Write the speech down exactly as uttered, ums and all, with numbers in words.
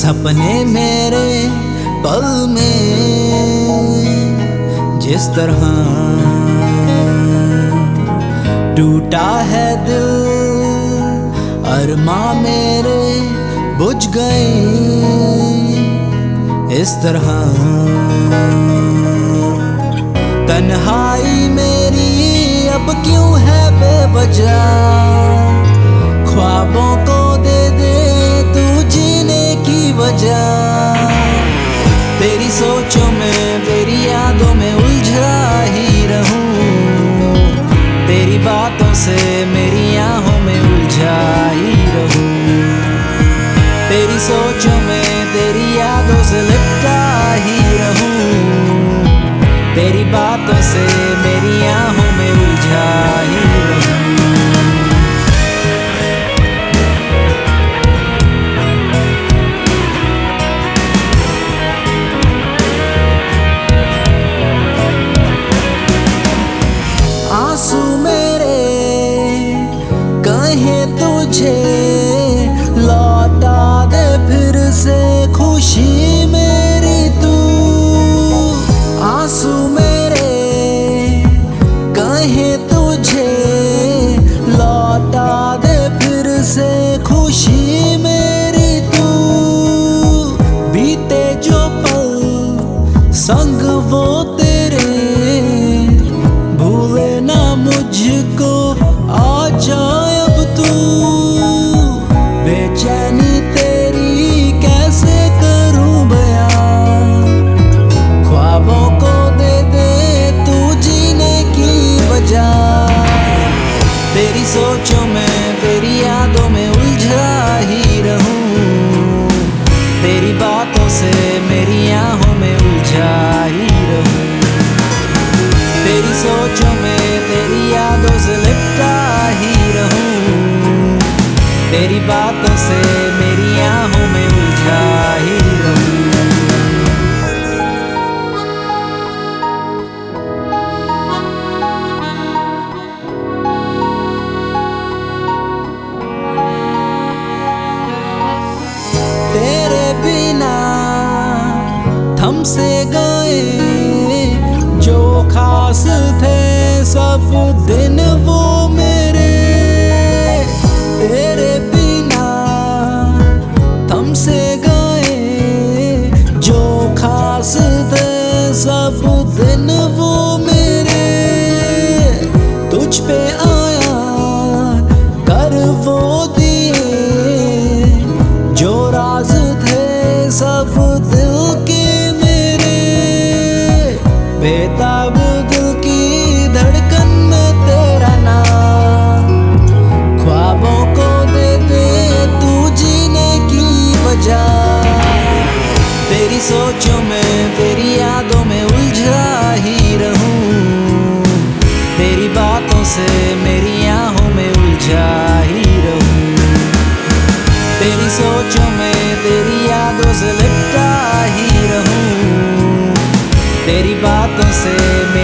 सपने मेरे पल में जिस तरह टूटा है दिल, अरमा मेरे बुझ गए इस तरह। तन्हाई मेरी अब क्यों है बेवजह, ख्वाबों को दे दे तू जीने की वजह। तेरी सोचों में तेरी यादों में उलझा ही रहूं, तेरी बातों से मेरी आहों में उलझा ही रहूं। तेरी सोचों में तेरी यादों से लिपटा ही रहूं, तेरी बातों से मेरी आहों में उलझा ही रहूं। आंसू मेरे कहे तुझे लौटा दे फिर से खुशी मेरी तू। आंसू मेरे कहे तुझे लौटा दे फिर से खुशी मेरी तू। बीते जो पल संग वो तेरे, भूले ना मुझको आ जाए अब तू। बेचैनी तेरी कैसे करूं बयां, ख्वाबों को दे दे तू जीने की वजह। तेरी सोचों में तेरी यादों में उलझा ही रहूं, तेरी बातों से मेरी आहों में उलझा ही रहूं। तेरी सोचों में तेरी यादों से लिपटा ही रहूं, तेरी बातों से मेरी आहों में उलझा ही रहूं। तेरे बिना थम से गए जो खास थे सब दिन वो मेरे। तेरे बिना थम से गए जो खास थे सब दिन वो मेरे। तुझ पे आया कर वो दिए जो राज थे सब दिल के मेरे। बेताब दिल की धड़कन में तेरा नाम, ख्वाबों को दे दे तू जीने की वजह। तेरी सोचों में तेरी यादों में उलझा ही रहूं, तेरी बातों से मेरी आहों में उलझा ही रहूं। तेरी सोचों में तेरी यादों से लिपटा ही रहूं, तेरी बातों से